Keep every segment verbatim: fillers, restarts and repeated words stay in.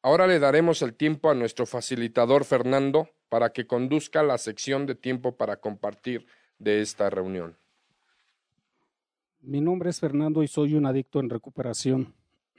Ahora le daremos el tiempo a nuestro facilitador Fernando para que conduzca la sección de tiempo para compartir de esta reunión. Mi nombre es Fernando y soy un adicto en recuperación.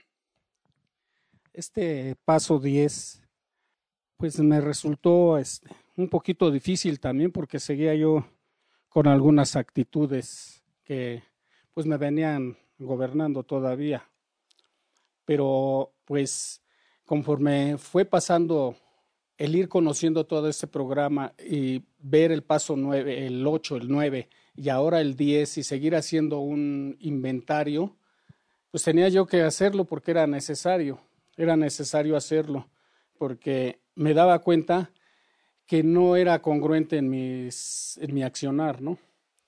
Este paso diez, pues me resultó este, un poquito difícil también porque seguía yo con algunas actitudes que pues me venían gobernando todavía. Pero pues conforme fue pasando el ir conociendo todo este programa y ver el paso nueve, el ocho, el nueve y ahora el diez y seguir haciendo un inventario, pues tenía yo que hacerlo porque era necesario, era necesario hacerlo porque me daba cuenta que no era congruente en, mis, en mi accionar, ¿no?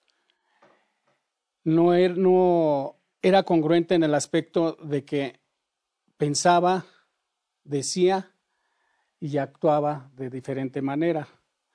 No era, no era congruente en el aspecto de que pensaba, decía y actuaba de diferente manera.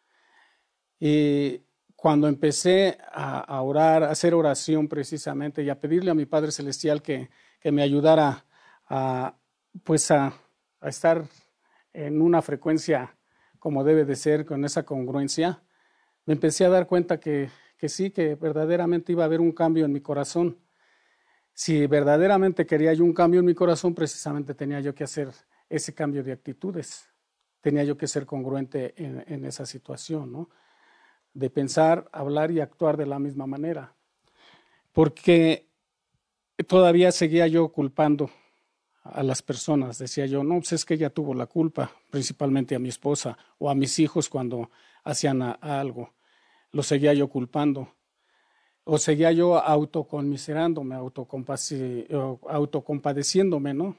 Y cuando empecé a, a orar, a hacer oración precisamente y a pedirle a mi Padre Celestial que, que me ayudara a, pues a, a estar en una frecuencia como debe de ser, con esa congruencia, me empecé a dar cuenta que, que sí, que verdaderamente iba a haber un cambio en mi corazón. Si verdaderamente quería yo un cambio en mi corazón, precisamente tenía yo que hacer ese cambio de actitudes. Tenía yo que ser congruente en, en esa situación, ¿no? De pensar, hablar y actuar de la misma manera. Porque todavía seguía yo culpando a las personas. Decía yo, no, pues es que ella tuvo la culpa, principalmente a mi esposa o a mis hijos cuando hacían a, a algo. Lo seguía yo culpando. O seguía yo autoconmiserándome, autocompadeciéndome, ¿no?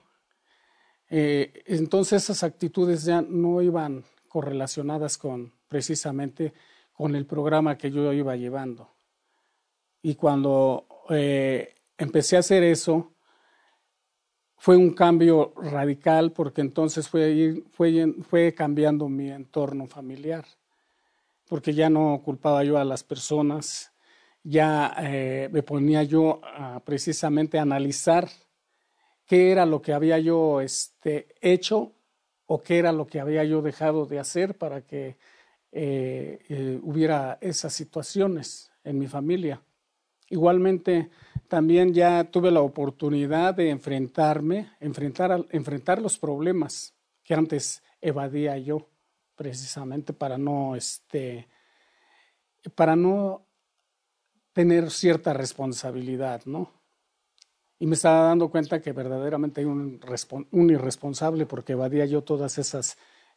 Eh, entonces esas actitudes ya no iban correlacionadas con precisamente con el programa que yo iba llevando. Y cuando eh, empecé a hacer eso, fue un cambio radical porque entonces fue, fue, fue cambiando mi entorno familiar, porque ya no culpaba yo a las personas, ya eh, me ponía yo a, precisamente a analizar qué era lo que había yo este, hecho o qué era lo que había yo dejado de hacer para que eh, eh, hubiera esas situaciones en mi familia. Igualmente, también ya tuve la oportunidad de enfrentarme, enfrentar, enfrentar los problemas que antes evadía yo, precisamente para no, este, para no tener cierta responsabilidad, ¿no? Y me estaba dando cuenta que verdaderamente hay un, un irresponsable porque evadía yo todas esas,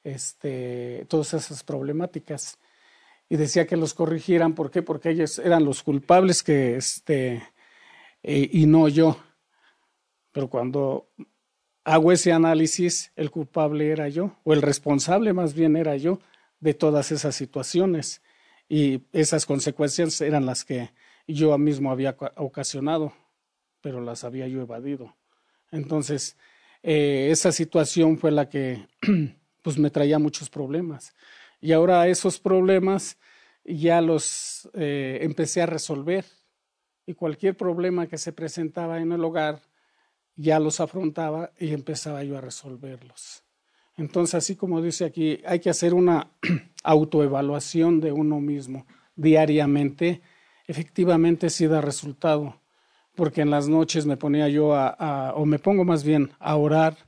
este, todas esas problemáticas. Y decía que los corrigieran, ¿por qué? Porque ellos eran los culpables que, este, eh, y no yo. Pero cuando hago ese análisis, el culpable era yo, o el responsable más bien era yo de todas esas situaciones. Y esas consecuencias eran las que yo mismo había ocasionado, pero las había yo evadido. Entonces, eh, esa situación fue la que pues me traía muchos problemas. Y ahora esos problemas ya los eh, empecé a resolver. Y cualquier problema que se presentaba en el hogar, ya los afrontaba y empezaba yo a resolverlos. Entonces, así como dice aquí, hay que hacer una autoevaluación de uno mismo diariamente. Efectivamente sí da resultado, porque en las noches me ponía yo a, a o me pongo más bien a orar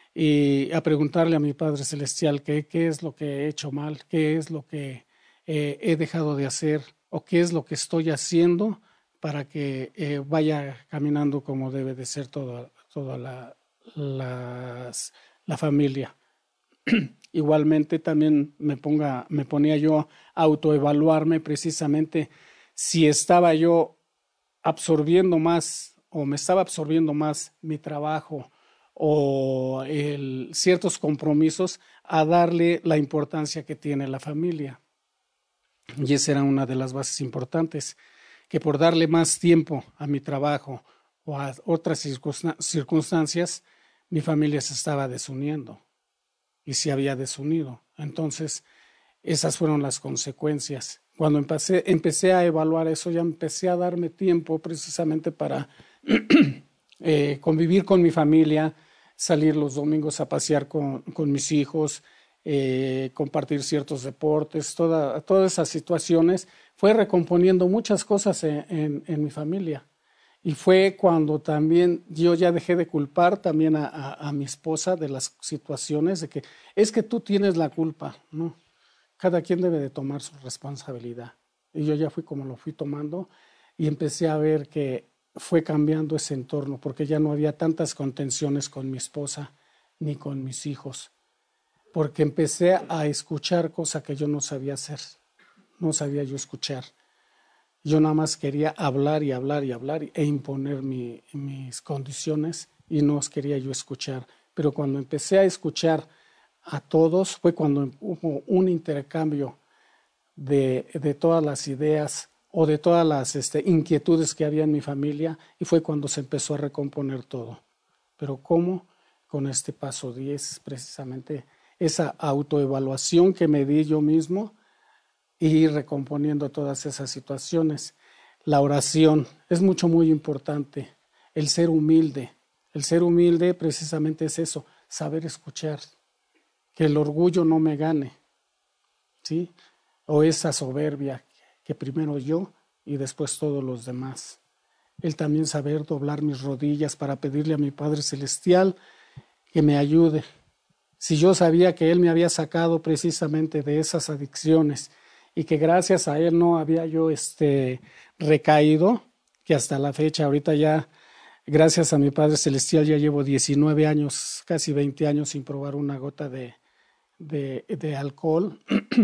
y a preguntarle a mi Padre Celestial qué, qué es lo que he hecho mal, qué es lo que eh, he dejado de hacer o qué es lo que estoy haciendo para que eh, vaya caminando como debe de ser toda, toda la, las, la familia. Igualmente también me, ponga, me ponía yo a autoevaluarme precisamente si estaba yo absorbiendo más o me estaba absorbiendo más mi trabajo o el, ciertos compromisos a darle la importancia que tiene la familia. Y esa era una de las bases importantes, que por darle más tiempo a mi trabajo o a otras circunstancias, mi familia se estaba desuniendo y se había desunido. Entonces, esas fueron las consecuencias. Cuando empecé, empecé a evaluar eso, ya empecé a darme tiempo precisamente para eh, convivir con mi familia salir los domingos a pasear con, con mis hijos, eh, compartir ciertos deportes, toda, todas esas situaciones, fue recomponiendo muchas cosas en, en, en mi familia. Y fue cuando también yo ya dejé de culpar también a, a, a mi esposa de las situaciones, de que es que tú tienes la culpa, ¿no? Cada quien debe de tomar su responsabilidad. Y yo ya fui como lo fui tomando y empecé a ver que fue cambiando ese entorno, porque ya no había tantas contenciones con mi esposa ni con mis hijos, porque empecé a escuchar cosas que yo no sabía hacer, no sabía yo escuchar. Yo nada más quería hablar y hablar y hablar e imponer mi, mis condiciones y no quería yo escuchar. Pero cuando empecé a escuchar a todos fue cuando hubo un intercambio de, de todas las ideas o de todas las este, inquietudes que había en mi familia y fue cuando se empezó a recomponer todo. Pero ¿cómo? Con este paso diez, precisamente esa autoevaluación que me di yo mismo y ir recomponiendo todas esas situaciones. La oración es mucho, muy importante. El ser humilde. El ser humilde precisamente es eso, saber escuchar. Que el orgullo no me gane, ¿sí? O esa soberbia, que primero yo y después todos los demás. El también saber doblar mis rodillas para pedirle a mi Padre Celestial que me ayude. Si yo sabía que Él me había sacado precisamente de esas adicciones y que gracias a Él no había yo este, recaído, que hasta la fecha, ahorita ya, gracias a mi Padre Celestial, ya llevo diecinueve años, casi veinte años sin probar una gota de, de, de alcohol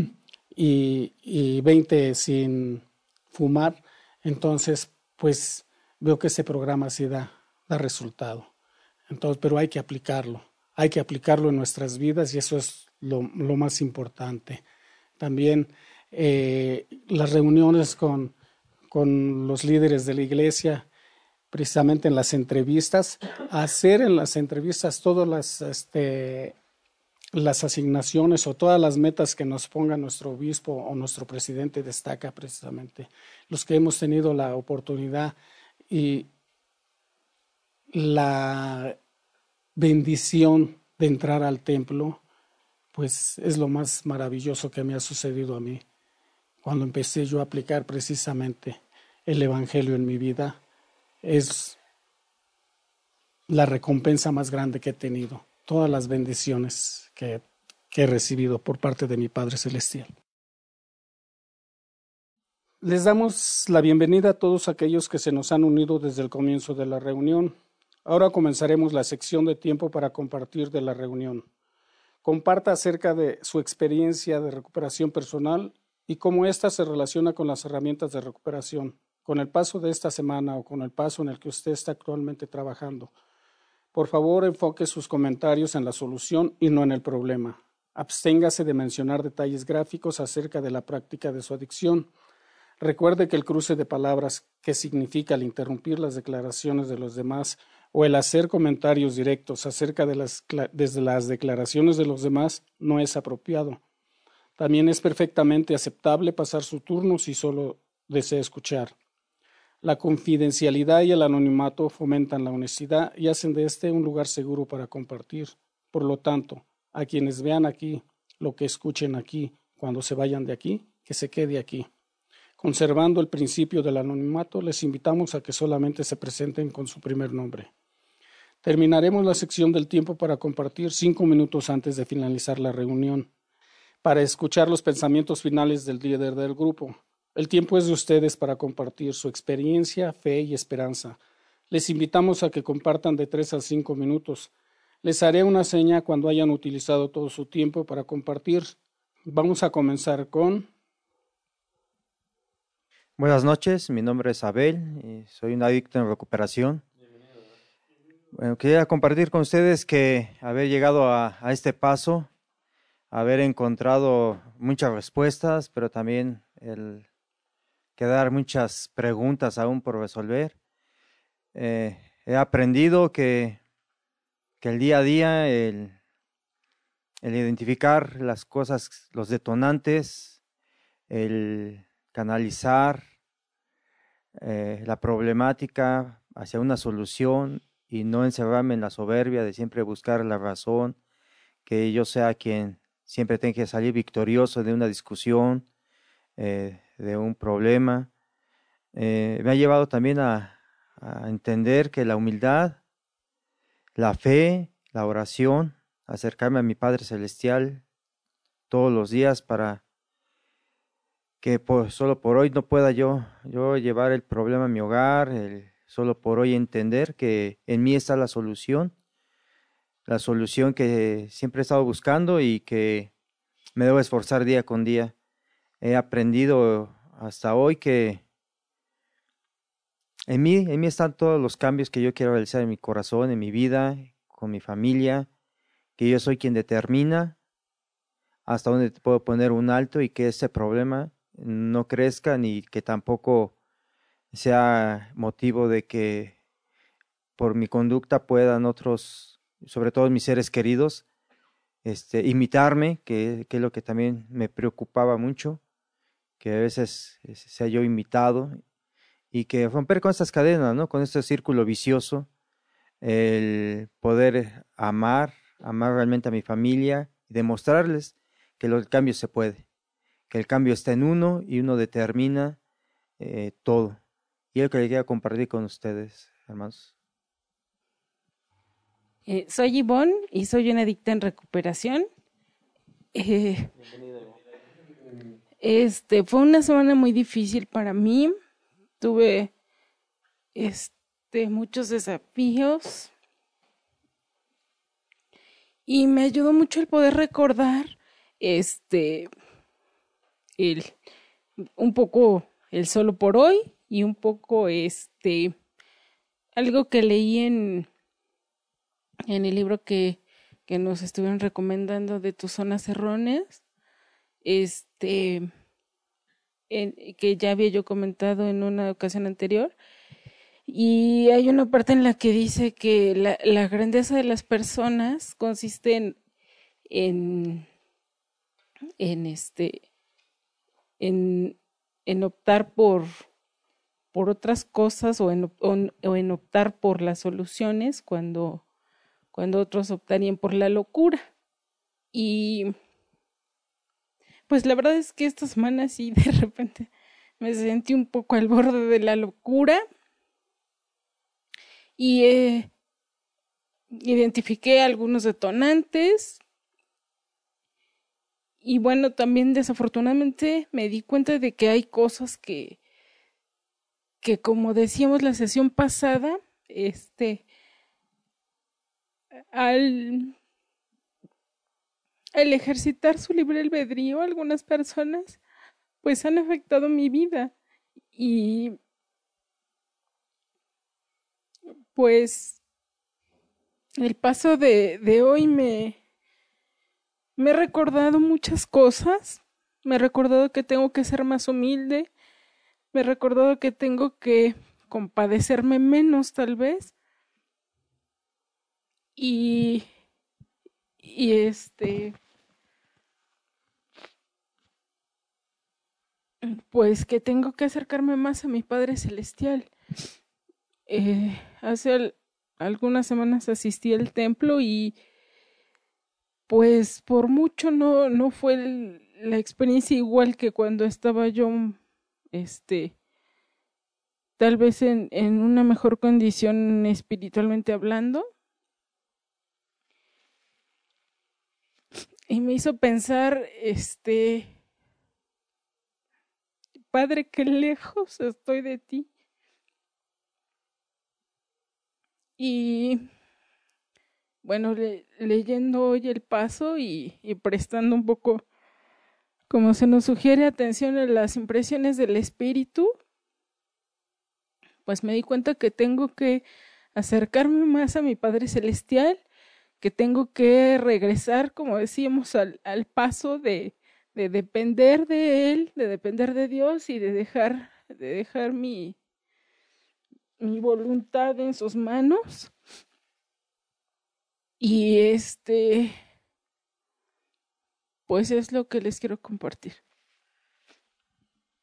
y, y veinte sin fumar. Entonces, pues veo que ese programa sí da, da resultado. Entonces, pero hay que aplicarlo, hay que aplicarlo en nuestras vidas y eso es lo, lo más importante. También eh, las reuniones con, con los líderes de la iglesia, precisamente en las entrevistas, hacer en las entrevistas todas las, este, las asignaciones o todas las metas que nos ponga nuestro obispo o nuestro presidente destaca precisamente. Los que hemos tenido la oportunidad y la bendición de entrar al templo, pues es lo más maravilloso que me ha sucedido a mí. Cuando empecé yo a aplicar precisamente el Evangelio en mi vida, es la recompensa más grande que he tenido. Todas las bendiciones que, que he recibido por parte de mi Padre Celestial. Les damos la bienvenida a todos aquellos que se nos han unido desde el comienzo de la reunión. Ahora comenzaremos la sección de tiempo para compartir de la reunión. Comparta acerca de su experiencia de recuperación personal y cómo ésta se relaciona con las herramientas de recuperación, con el paso de esta semana o con el paso en el que usted está actualmente trabajando. Por favor, enfoque sus comentarios en la solución y no en el problema. Absténgase de mencionar detalles gráficos acerca de la práctica de su adicción. Recuerde que el cruce de palabras, que significa el interrumpir las declaraciones de los demás o el hacer comentarios directos acerca de las, desde las declaraciones de los demás, no es apropiado. También es perfectamente aceptable pasar su turno si solo desea escuchar. La confidencialidad y el anonimato fomentan la honestidad y hacen de este un lugar seguro para compartir. Por lo tanto, a quienes vean aquí, lo que escuchen aquí, cuando se vayan de aquí, que se quede aquí. Conservando el principio del anonimato, les invitamos a que solamente se presenten con su primer nombre. Terminaremos la sección del tiempo para compartir cinco minutos antes de finalizar la reunión, para escuchar los pensamientos finales del líder del grupo. El tiempo es de ustedes para compartir su experiencia, fe y esperanza. Les invitamos a que compartan de tres a cinco minutos. Les haré una seña cuando hayan utilizado todo su tiempo para compartir. Vamos a comenzar con... Buenas noches, mi nombre es Abel y soy un adicto en recuperación. Bueno, quería compartir con ustedes que haber llegado a, a este paso, haber encontrado muchas respuestas, pero también el quedar muchas preguntas aún por resolver. Eh, he aprendido que, que el día a día, el, el identificar las cosas, los detonantes, el canalizar eh, la problemática hacia una solución y no encerrarme en la soberbia de siempre buscar la razón, que yo sea quien siempre tenga que salir victorioso de una discusión, eh, de un problema. Eh, me ha llevado también a, a entender que la humildad, la fe, la oración, acercarme a mi Padre Celestial todos los días para que por, solo por hoy no pueda yo, yo llevar el problema a mi hogar, el, solo por hoy entender que en mí está la solución, la solución que siempre he estado buscando y que me debo esforzar día con día. He aprendido hasta hoy que en mí, en mí están todos los cambios que yo quiero realizar en mi corazón, en mi vida, con mi familia, que yo soy quien determina hasta dónde puedo poner un alto y que ese problema no crezca ni que tampoco sea motivo de que por mi conducta puedan otros, sobre todo mis seres queridos, este, imitarme, que, que es lo que también me preocupaba mucho, que a veces sea yo imitado y que romper con estas cadenas, ¿no? Con este círculo vicioso, el poder amar, amar realmente a mi familia y demostrarles que el cambio se puede, que el cambio está en uno y uno determina eh, todo. Y es lo que quería compartir con ustedes, hermanos. Eh, soy Ivonne y soy una adicta en recuperación. Eh, este, fue una semana muy difícil para mí. Tuve este, muchos desafíos y me ayudó mucho el poder recordar este, el, un poco el solo por hoy y un poco este, algo que leí en, en el libro que, que nos estuvieron recomendando de tus zonas erróneas, este, en, que ya había yo comentado en una ocasión anterior. Y hay una parte en la que dice que la, la grandeza de las personas consiste en, en, en, este, en, en optar por, por otras cosas o en, o, o en optar por las soluciones cuando, cuando otros optarían por la locura. Y pues la verdad es que esta semana sí de repente me sentí un poco al borde de la locura. Y eh, identifiqué algunos detonantes y bueno, también desafortunadamente me di cuenta de que hay cosas que, que como decíamos la sesión pasada, este, al, al ejercitar su libre albedrío, algunas personas pues han afectado mi vida y pues el paso de, de hoy me, me he recordado muchas cosas, me he recordado que tengo que ser más humilde, me he recordado que tengo que compadecerme menos tal vez y, y este, pues que tengo que acercarme más a mi Padre Celestial. Eh, hace al, algunas semanas asistí al templo y pues por mucho no, no fue el, la experiencia igual que cuando estaba yo, este, tal vez en, en una mejor condición espiritualmente hablando. Y me hizo pensar, este, Padre, qué lejos estoy de ti. Y bueno, le, leyendo hoy el paso y, y prestando un poco, como se nos sugiere, atención a las impresiones del espíritu, pues me di cuenta que tengo que acercarme más a mi Padre Celestial, que tengo que regresar, como decíamos, al, al paso de, de depender de Él, de depender de Dios y de dejar, de dejar mi, mi voluntad en sus manos. Y este, pues es lo que les quiero compartir.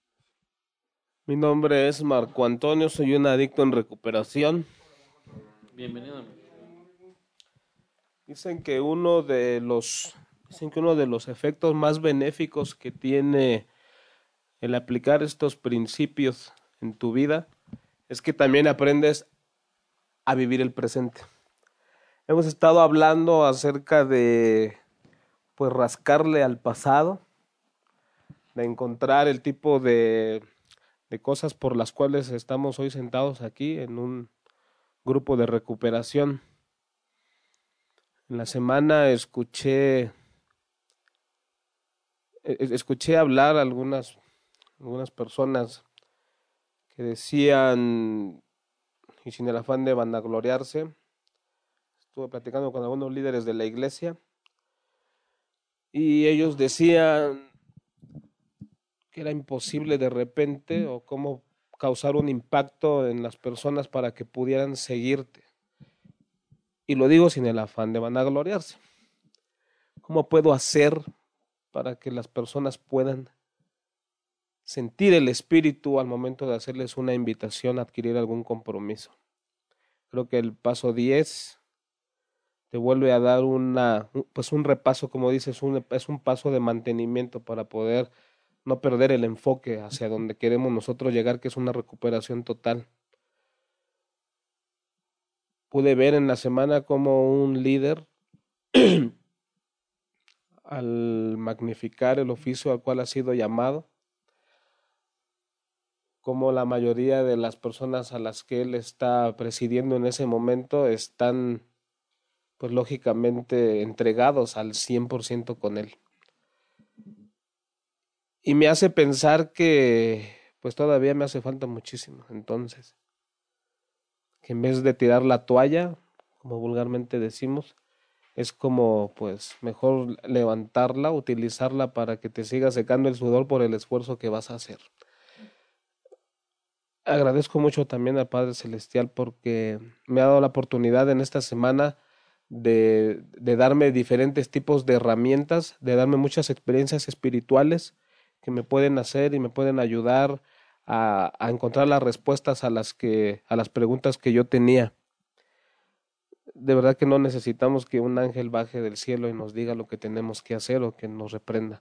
Mi nombre es Marco Antonio, soy un adicto en recuperación. Bienvenido. Dicen que uno de los dicen que uno de los efectos más benéficos que tiene el aplicar estos principios en tu vida es que también aprendes a vivir el presente. Hemos estado hablando acerca de pues rascarle al pasado, de encontrar el tipo de, de cosas por las cuales estamos hoy sentados aquí en un grupo de recuperación. En la semana escuché escuché hablar a algunas, algunas personas que decían, y sin el afán de vanagloriarse, estuve platicando con algunos líderes de la iglesia, y ellos decían que era imposible de repente, o cómo causar un impacto en las personas para que pudieran seguirte. Y lo digo sin el afán de vanagloriarse. ¿Cómo puedo hacer para que las personas puedan sentir el espíritu al momento de hacerles una invitación a adquirir algún compromiso? Creo que el paso diez te vuelve a dar una, pues un repaso, como dices, un, es un paso de mantenimiento para poder no perder el enfoque hacia donde queremos nosotros llegar, que es una recuperación total. Pude ver en la semana como un líder, al magnificar el oficio al cual ha sido llamado, como la mayoría de las personas a las que él está presidiendo en ese momento están, pues lógicamente, entregados al cien por ciento con él. Y me hace pensar que, pues todavía me hace falta muchísimo, entonces, que en vez de tirar la toalla, como vulgarmente decimos, es como, pues, mejor levantarla, utilizarla para que te siga secando el sudor por el esfuerzo que vas a hacer. Agradezco mucho también al Padre Celestial porque me ha dado la oportunidad en esta semana de, de darme diferentes tipos de herramientas, de darme muchas experiencias espirituales que me pueden hacer y me pueden ayudar a, a encontrar las respuestas a las que, a las preguntas que yo tenía. De verdad que no necesitamos que un ángel baje del cielo y nos diga lo que tenemos que hacer o que nos reprenda.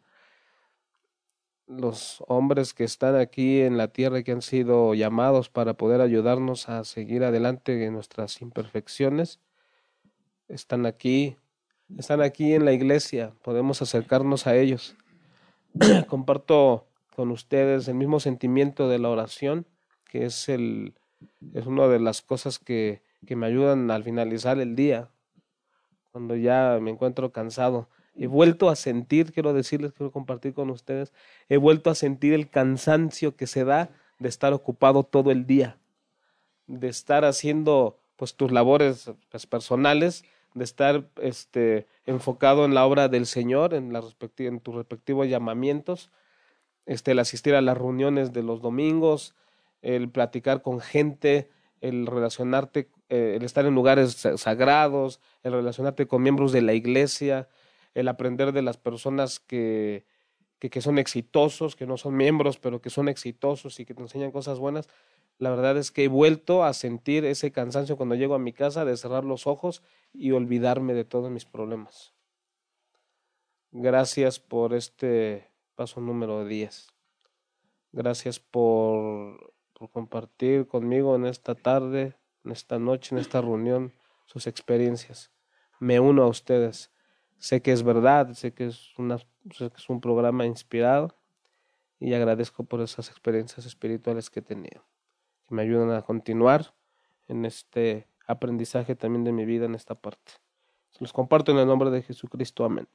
Los hombres que están aquí en la tierra y que han sido llamados para poder ayudarnos a seguir adelante en nuestras imperfecciones, están aquí, están aquí en la iglesia, podemos acercarnos a ellos. Comparto con ustedes el mismo sentimiento de la oración, que es, el, es una de las cosas que, que me ayudan al finalizar el día, cuando ya me encuentro cansado. He vuelto a sentir, quiero decirles, quiero compartir con ustedes, he vuelto a sentir el cansancio que se da de estar ocupado todo el día, de estar haciendo pues tus labores pues, personales, de estar este, enfocado en la obra del Señor, en, la respecti- en tus respectivos llamamientos, este, el asistir a las reuniones de los domingos, el platicar con gente, el relacionarte, eh, el estar en lugares sagrados, el relacionarte con miembros de la iglesia, el aprender de las personas que, que, que son exitosos, que no son miembros, pero que son exitosos y que te enseñan cosas buenas. La verdad es que he vuelto a sentir ese cansancio cuando llego a mi casa de cerrar los ojos y olvidarme de todos mis problemas. Gracias por este paso número diez. Gracias por, por compartir conmigo en esta tarde, en esta noche, en esta reunión, sus experiencias. Me uno a ustedes. Sé que es verdad, sé que es, una, sé que es un programa inspirado y agradezco por esas experiencias espirituales que he tenido, que me ayudan a continuar en este aprendizaje también de mi vida en esta parte. Se los comparto en el nombre de Jesucristo. Amén.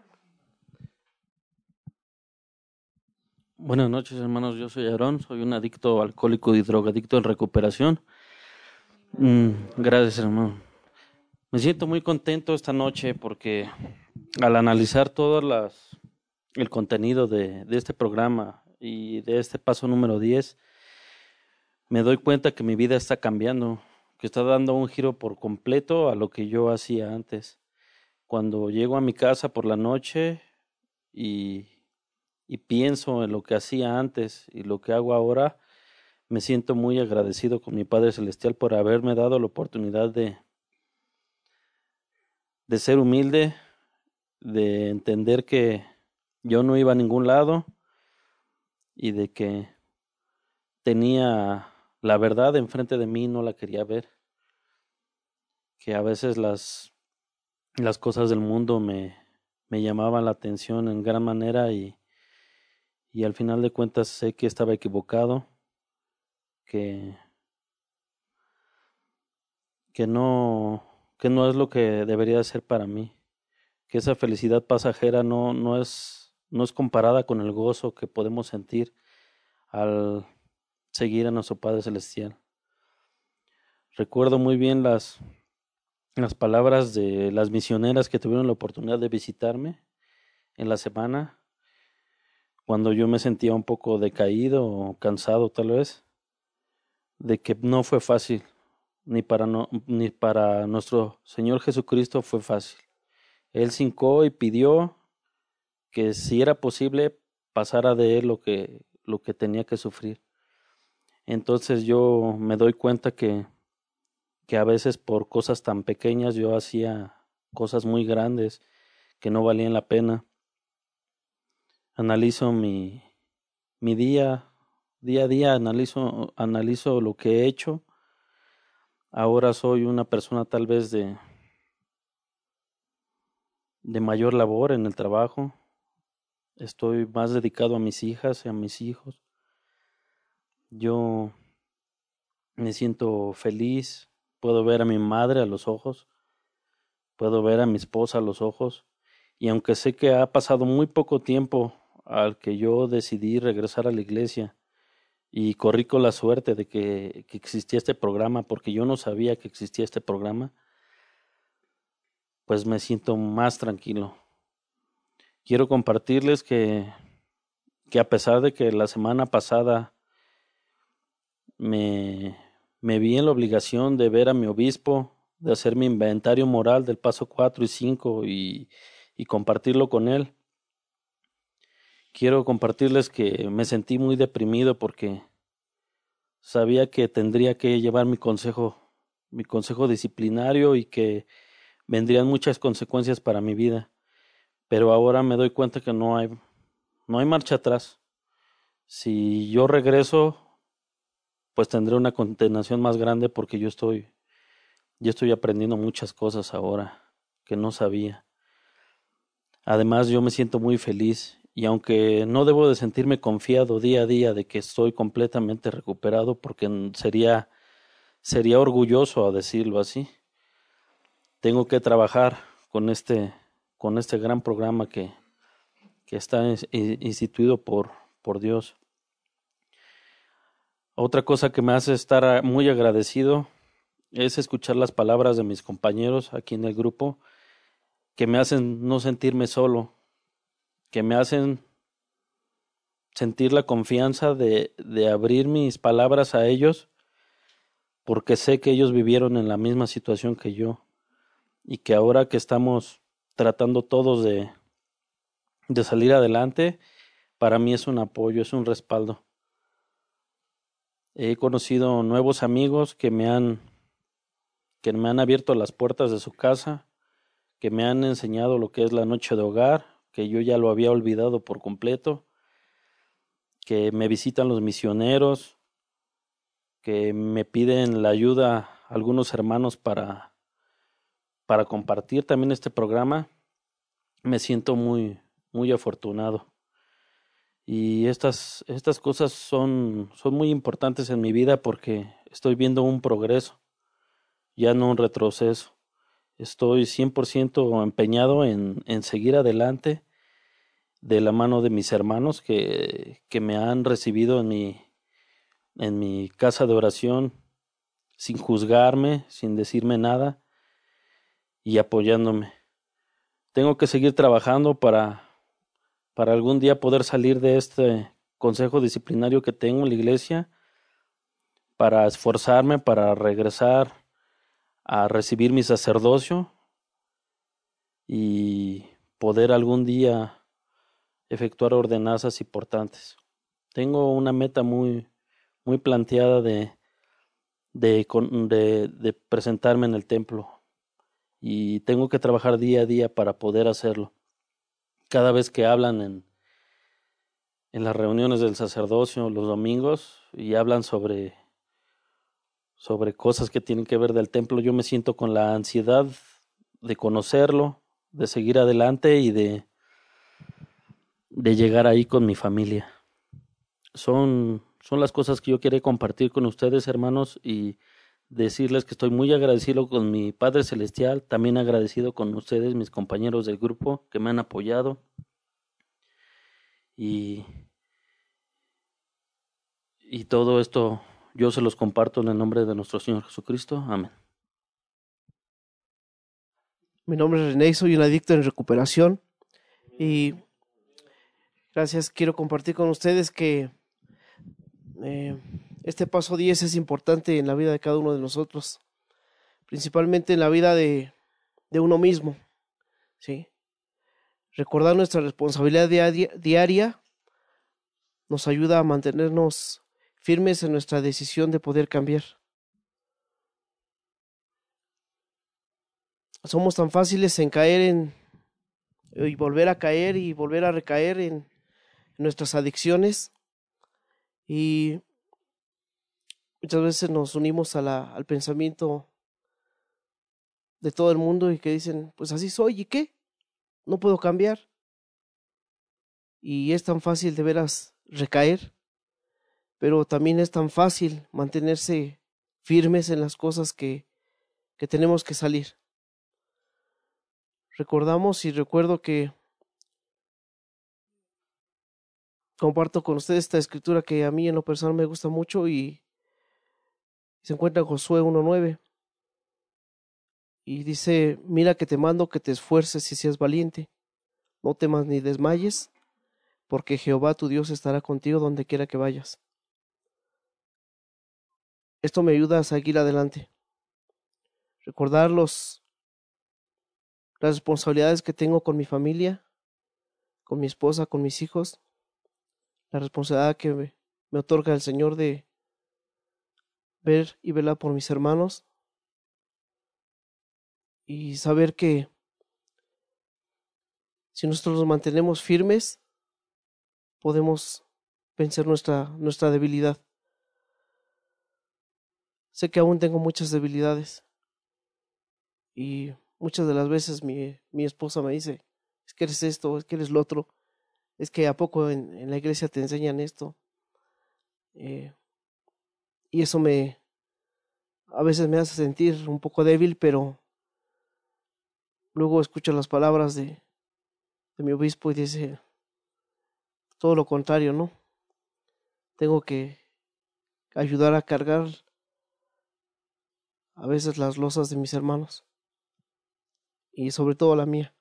Buenas noches, hermanos. Yo soy Aarón, soy un adicto alcohólico y drogadicto en recuperación. Mm, gracias, hermano. Me siento muy contento esta noche porque al analizar todo las, el contenido de, de este programa y de este paso número diez, me doy cuenta que mi vida está cambiando, que está dando un giro por completo a lo que yo hacía antes. Cuando llego a mi casa por la noche y, y pienso en lo que hacía antes y lo que hago ahora, me siento muy agradecido con mi Padre Celestial por haberme dado la oportunidad de de ser humilde, de entender que yo no iba a ningún lado y de que tenía la verdad enfrente de mí y no la quería ver. Que a veces las, las cosas del mundo me, me llamaban la atención en gran manera y, y al final de cuentas sé que estaba equivocado, que, que, no, que no es lo que debería ser para mí, que esa felicidad pasajera no, no, es, no es comparada con el gozo que podemos sentir al seguir a nuestro Padre Celestial. Recuerdo muy bien las, las palabras de las misioneras que tuvieron la oportunidad de visitarme en la semana, cuando yo me sentía un poco decaído o cansado tal vez, de que no fue fácil, ni para, no, ni para nuestro Señor Jesucristo fue fácil. Él se hincó y pidió que si era posible pasara de él lo que, lo que tenía que sufrir. Entonces yo me doy cuenta que, que a veces por cosas tan pequeñas yo hacía cosas muy grandes que no valían la pena. Analizo mi, mi día, día a día, analizo, analizo lo que he hecho. Ahora soy una persona tal vez de, de mayor labor en el trabajo. Estoy más dedicado a mis hijas y a mis hijos. Yo me siento feliz. Puedo ver a mi madre a los ojos. Puedo ver a mi esposa a los ojos. Y aunque sé que ha pasado muy poco tiempo al que yo decidí regresar a la iglesia y corrí con la suerte de que, que existía este programa, porque yo no sabía que existía este programa, pues me siento más tranquilo. Quiero compartirles que, que a pesar de que la semana pasada me, me vi en la obligación de ver a mi obispo, de hacer mi inventario moral del paso cuatro y cinco y, y compartirlo con él, quiero compartirles que me sentí muy deprimido porque sabía que tendría que llevar mi consejo, mi consejo disciplinario y que vendrían muchas consecuencias para mi vida. Pero ahora me doy cuenta que no hay, no hay marcha atrás. Si yo regreso, pues tendré una condenación más grande porque yo estoy, yo estoy aprendiendo muchas cosas ahora que no sabía. Además, yo me siento muy feliz y aunque no debo de sentirme confiado día a día de que estoy completamente recuperado, porque sería, sería orgulloso a decirlo así, tengo que trabajar con este, con este gran programa que, que está instituido por, por Dios. Otra cosa que me hace estar muy agradecido es escuchar las palabras de mis compañeros aquí en el grupo, que me hacen no sentirme solo, que me hacen sentir la confianza de, de abrir mis palabras a ellos, porque sé que ellos vivieron en la misma situación que yo y que ahora que estamos tratando todos de, de salir adelante, para mí es un apoyo, es un respaldo. He conocido nuevos amigos que me han, que me han abierto las puertas de su casa, que me han enseñado lo que es la noche de hogar, que yo ya lo había olvidado por completo, que me visitan los misioneros, que me piden la ayuda a algunos hermanos para, para compartir también este programa. Me siento muy, muy afortunado. Y estas, estas cosas son, son muy importantes en mi vida porque estoy viendo un progreso, ya no un retroceso. Estoy cien por ciento empeñado en, en seguir adelante de la mano de mis hermanos que, que me han recibido en mi, en mi casa de oración sin juzgarme, sin decirme nada y apoyándome. Tengo que seguir trabajando para, para algún día poder salir de este consejo disciplinario que tengo en la iglesia, para esforzarme, para regresar a recibir mi sacerdocio y poder algún día efectuar ordenanzas importantes. Tengo una meta muy, muy planteada de, de, de, de presentarme en el templo y tengo que trabajar día a día para poder hacerlo. Cada vez que hablan en, en las reuniones del sacerdocio los domingos y hablan sobre, sobre cosas que tienen que ver del templo, yo me siento con la ansiedad de conocerlo, de seguir adelante y de, de llegar ahí con mi familia. Son, son las cosas que yo quiero compartir con ustedes, hermanos, y decirles que estoy muy agradecido con mi Padre Celestial, también agradecido con ustedes, mis compañeros del grupo, que me han apoyado. Y, y todo esto yo se los comparto en el nombre de nuestro Señor Jesucristo. Amén. Mi nombre es René, soy un adicto en recuperación y gracias, quiero compartir con ustedes que eh, este paso diez es importante en la vida de cada uno de nosotros, principalmente en la vida de, de uno mismo, ¿sí? Recordar nuestra responsabilidad diaria, diaria nos ayuda a mantenernos firmes en nuestra decisión de poder cambiar. Somos tan fáciles en caer en y volver a caer y volver a recaer en, en nuestras adicciones, y muchas veces nos unimos a la, al pensamiento de todo el mundo y que dicen, pues así soy, ¿y qué? No puedo cambiar. Y es tan fácil de veras recaer, pero también es tan fácil mantenerse firmes en las cosas que, que tenemos que salir. Recordamos y recuerdo que comparto con ustedes esta escritura que a mí en lo personal me gusta mucho y se encuentra en Josué uno nueve. Y dice, mira que te mando que te esfuerces y seas valiente, no temas ni desmayes, porque Jehová tu Dios estará contigo donde quiera que vayas. Esto me ayuda a seguir adelante. Recordar los, las responsabilidades que tengo con mi familia, con mi esposa, con mis hijos, la responsabilidad que me, me otorga el Señor de ver y velar por mis hermanos, y saber que si nosotros nos mantenemos firmes, podemos vencer nuestra, nuestra debilidad. Sé que aún tengo muchas debilidades y muchas de las veces mi, mi esposa me dice, es que eres esto, es que eres lo otro, es que a poco en, en la iglesia te enseñan esto. Eh, y eso me, a veces me hace sentir un poco débil, pero luego escucho las palabras de, de mi obispo y dice todo lo contrario, ¿no? Tengo que ayudar a cargar a veces las losas de mis hermanos y sobre todo la mía.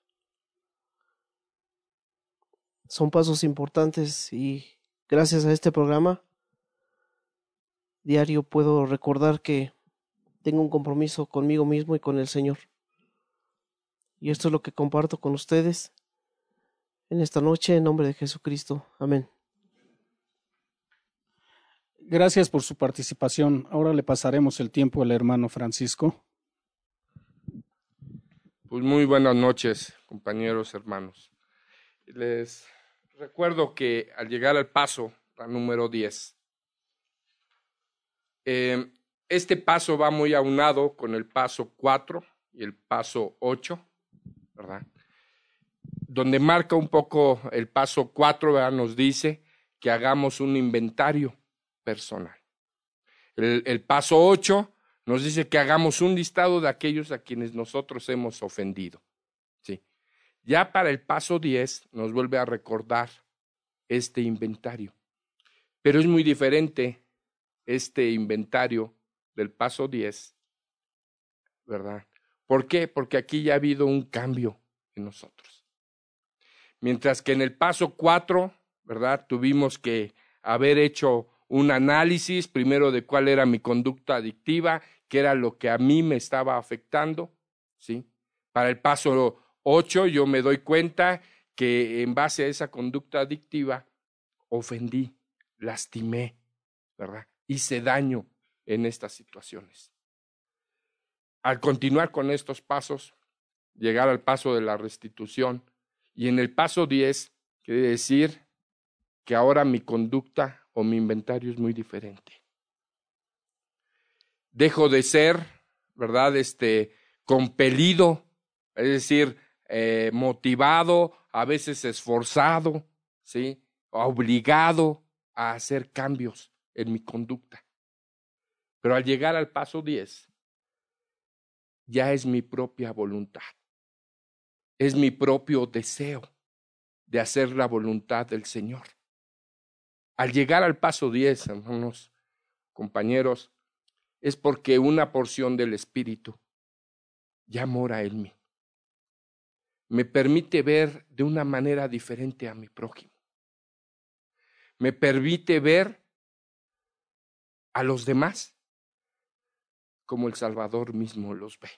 Son pasos importantes y gracias a este programa diario puedo recordar que tengo un compromiso conmigo mismo y con el Señor. Y esto es lo que comparto con ustedes en esta noche en nombre de Jesucristo. Amén. Gracias por su participación. Ahora le pasaremos el tiempo al hermano Francisco. Pues muy buenas noches, compañeros, hermanos. Les recuerdo que al llegar al paso, al número diez, eh, este paso va muy aunado con el paso cuatro y el paso ocho, ¿verdad? Donde marca un poco el paso cuatro, ¿verdad? Nos dice que hagamos un inventario personal. El, el paso ocho nos dice que hagamos un listado de aquellos a quienes nosotros hemos ofendido. ¿Sí? Ya para el paso diez nos vuelve a recordar este inventario. Pero es muy diferente este inventario del paso diez, ¿verdad? ¿Por qué? Porque aquí ya ha habido un cambio en nosotros. Mientras que en el paso cuatro, ¿verdad? Tuvimos que haber hecho un análisis primero de cuál era mi conducta adictiva, qué era lo que a mí me estaba afectando, ¿sí? Para el paso ocho yo me doy cuenta que en base a esa conducta adictiva ofendí, lastimé, ¿verdad? Hice daño en estas situaciones. Al continuar con estos pasos, llegar al paso de la restitución. Y en el paso diez quiere decir que ahora mi conducta o mi inventario es muy diferente. Dejo de ser, ¿verdad? Este, compelido, es decir, eh, motivado, a veces esforzado, ¿sí? Obligado a hacer cambios en mi conducta. Pero al llegar al paso diez, ya es mi propia voluntad. Es mi propio deseo de hacer la voluntad del Señor. Al llegar al paso diez, hermanos, compañeros, es porque una porción del Espíritu ya mora en mí. Me permite ver de una manera diferente a mi prójimo. Me permite ver a los demás como el Salvador mismo los ve.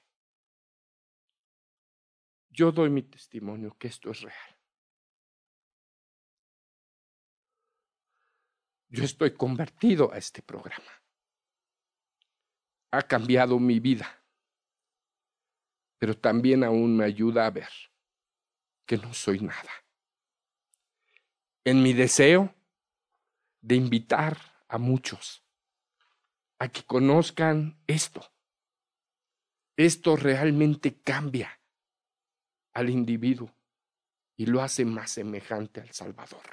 Yo doy mi testimonio que esto es real. Yo estoy convertido a este programa. Ha cambiado mi vida, pero también aún me ayuda a ver que no soy nada. En mi deseo de invitar a muchos a que conozcan esto. Esto realmente cambia al individuo y lo hace más semejante al Salvador.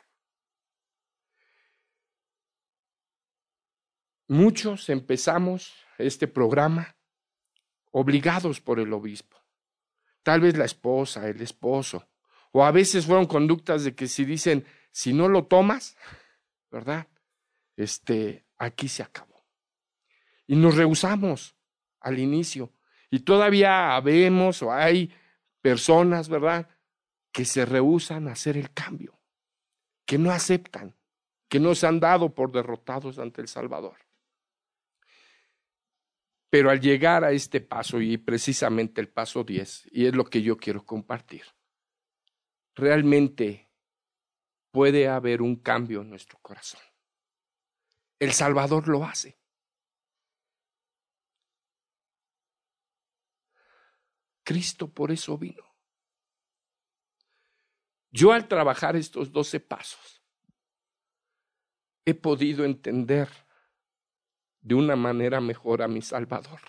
Muchos empezamos este programa obligados por el obispo. Tal vez la esposa, el esposo, o a veces fueron conductas de que si dicen, si no lo tomas, ¿verdad? Este, aquí se acabó. Y nos rehusamos al inicio. Y todavía vemos o hay personas, ¿verdad?, que se rehúsan a hacer el cambio, que no aceptan, que no se han dado por derrotados ante el Salvador. Pero al llegar a este paso, y precisamente el paso diez, y es lo que yo quiero compartir, realmente puede haber un cambio en nuestro corazón. El Salvador lo hace. Cristo por eso vino. Yo al trabajar estos doce pasos, he podido entender de una manera mejor a mi Salvador.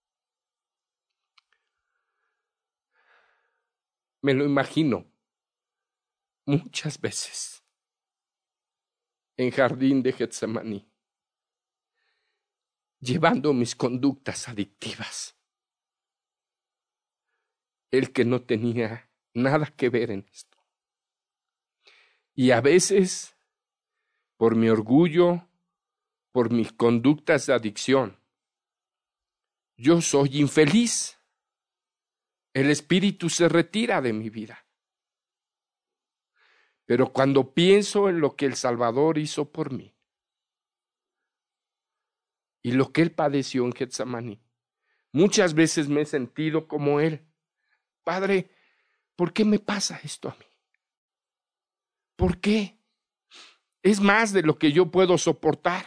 Me lo imagino muchas veces en jardín de Getsemaní, llevando mis conductas adictivas. El que no tenía nada que ver en esto. Y a veces, por mi orgullo, por mis conductas de adicción, yo soy infeliz. El espíritu se retira de mi vida. Pero cuando pienso en lo que el Salvador hizo por mí y lo que él padeció en Getsemaní, muchas veces me he sentido como él. Padre, ¿por qué me pasa esto a mí? ¿Por qué? Es más de lo que yo puedo soportar.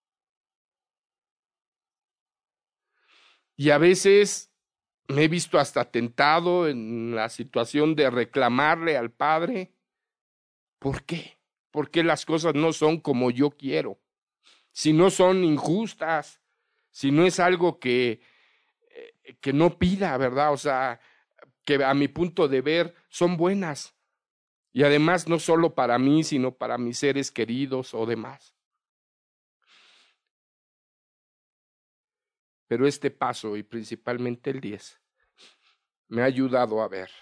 Y a veces me he visto hasta tentado en la situación de reclamarle al Padre. ¿Por qué? ¿Por qué las cosas no son como yo quiero? Si no son injustas, si no es algo que, que no pida, ¿verdad? O sea, que a mi punto de ver son buenas. Y además no solo para mí, sino para mis seres queridos o demás. Pero este paso, y principalmente el diez, me ha ayudado a ver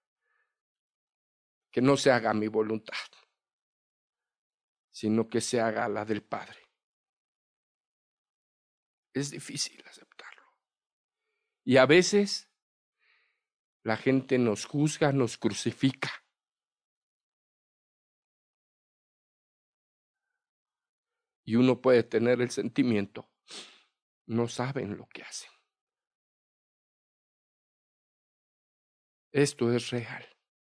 que no se haga mi voluntad, sino que se haga la del Padre. Es difícil aceptarlo. Y a veces la gente nos juzga, nos crucifica. Y uno puede tener el sentimiento, no saben lo que hacen. Esto es real.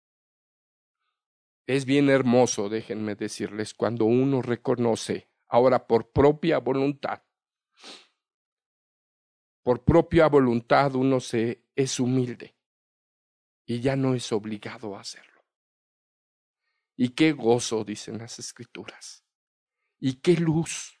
Es bien hermoso, déjenme decirles, cuando uno reconoce, ahora por propia voluntad, por propia voluntad uno se es humilde y ya no es obligado a hacerlo. Y qué gozo, dicen las Escrituras, y qué luz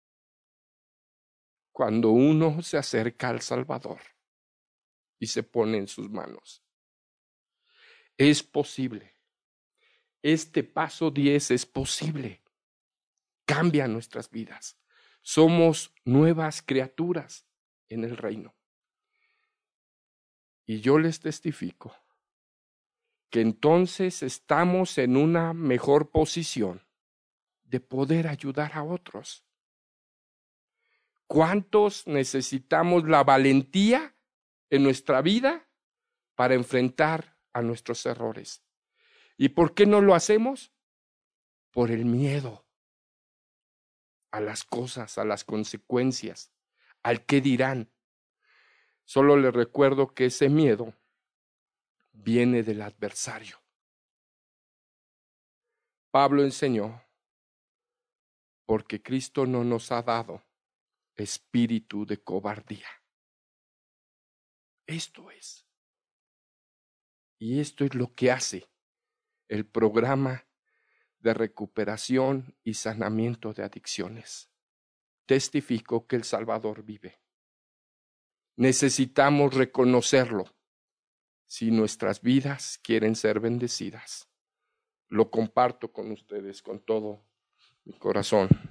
cuando uno se acerca al Salvador y se pone en sus manos. Es posible. Este paso diez es posible. Cambia nuestras vidas. Somos nuevas criaturas en el reino. Y yo les testifico que entonces estamos en una mejor posición de poder ayudar a otros. ¿Cuántos necesitamos la valentía en nuestra vida para enfrentar a nuestros errores? ¿Y por qué no lo hacemos? Por el miedo a las cosas, a las consecuencias, al qué dirán. Solo les recuerdo que ese miedo viene del adversario. Pablo enseñó, porque Cristo no nos ha dado espíritu de cobardía. Esto es. Y esto es lo que hace el programa de recuperación y sanamiento de adicciones. Testifico que el Salvador vive. Necesitamos reconocerlo si nuestras vidas quieren ser bendecidas. Lo comparto con ustedes con todo mi corazón.